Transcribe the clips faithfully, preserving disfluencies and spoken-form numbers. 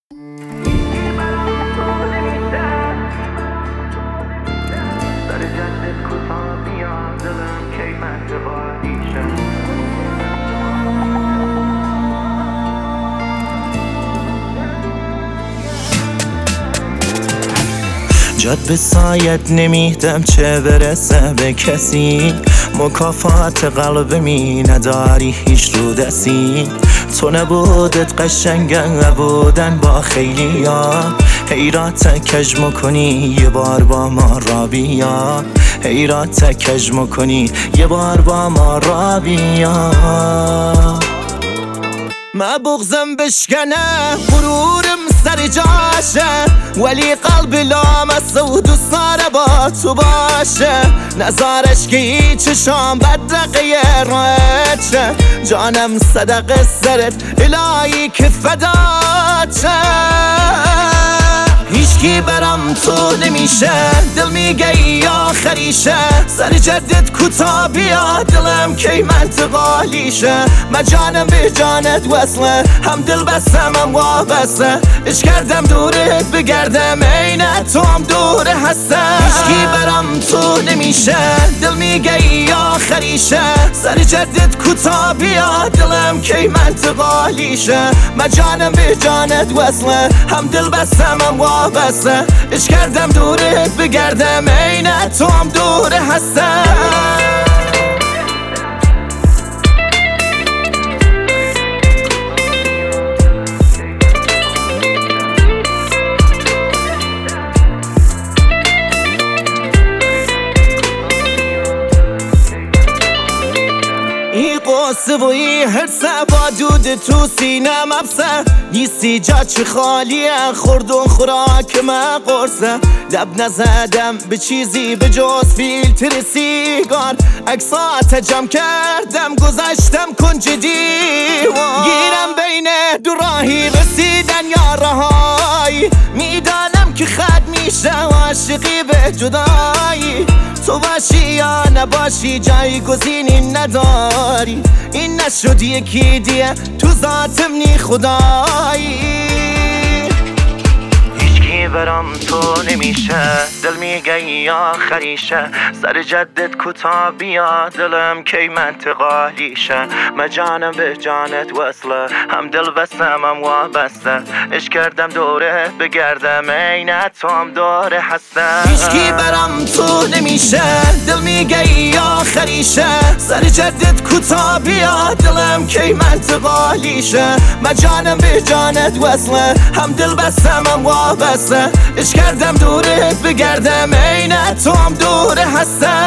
جد به سایت نمیدم چه برسه به کسی، مکافات قلب می نداری هیچ رو دستی. تو نبودت قشنگه بودن با خیلی ها، حیرات کج مکنی یه بار با ما را بیا، حیرات کج مکنی یه بار با ما را بیا. ما بغزم بشکنه غرورم سر جاشه، ولی قلب لامسه و دوست داره با تو باشه. نظارش که هیچ چشام بدرقه روشه، جانم صدقه سرت الهی که فدات شه. هیچکی برام تو نمیشه، دل میگه ای آخریشه. سر جدت کوتا بیا دلم کی منتقالیشه. ما جانم به جانت وصله، هم دل بستم هم وابسته. اش کردم دورت بگردم عین تو هم دور هستم. هیچکی برام تو نمیشه، دل میگه ای آخریشه. سر جدت کوتا بیا دلم کی منتقالیشه. ما جانم به جانت وصله، هم دل بستم هم وابسته. اش کردم دورت بگردم عین تو هم دور هستم. ای قصه و ای حرسه با دود تو سینم افسه. نیستی جا چه خالیه خوردون خوراک من قرصه. لب نزدم به چیزی به جز فیلتر سیگار، عکسات جمع کردم گذاشتم کنج دیوار. گیرم بین دو راهی رسیدن یا رهایی، میدانم که خد میشه عاشقی به جدایی. تو باشی یا نباشی جایگزینی نداری، این نشد یکی دیگه تو ذاتم نی خدایی. هیچکی برام تو نمیشه، دل میگه ای آخریشه. سر جدت کوتا بیا دلم کی منتقالیشه. ما جانم به جانت وصله، هم دل بستم هم وابسته. اش کردم دورت بگردم عین تو هم دور هستم. هیچکی برام تو نمیشه، دل میگه ای آخریشه. سر جدت کوتا بیا دلم کی منتقالیشه. ما جانم به جانت وصله، هم دل بستم هم وابسته. اش کردم دورت بگردم عین تو هم دور هستم.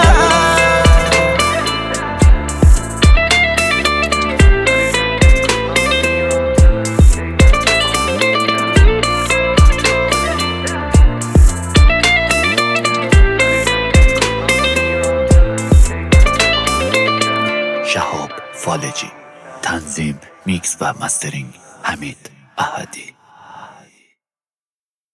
شهاب فالجی، تنظیم، میکس و مسترینگ حمید احدی.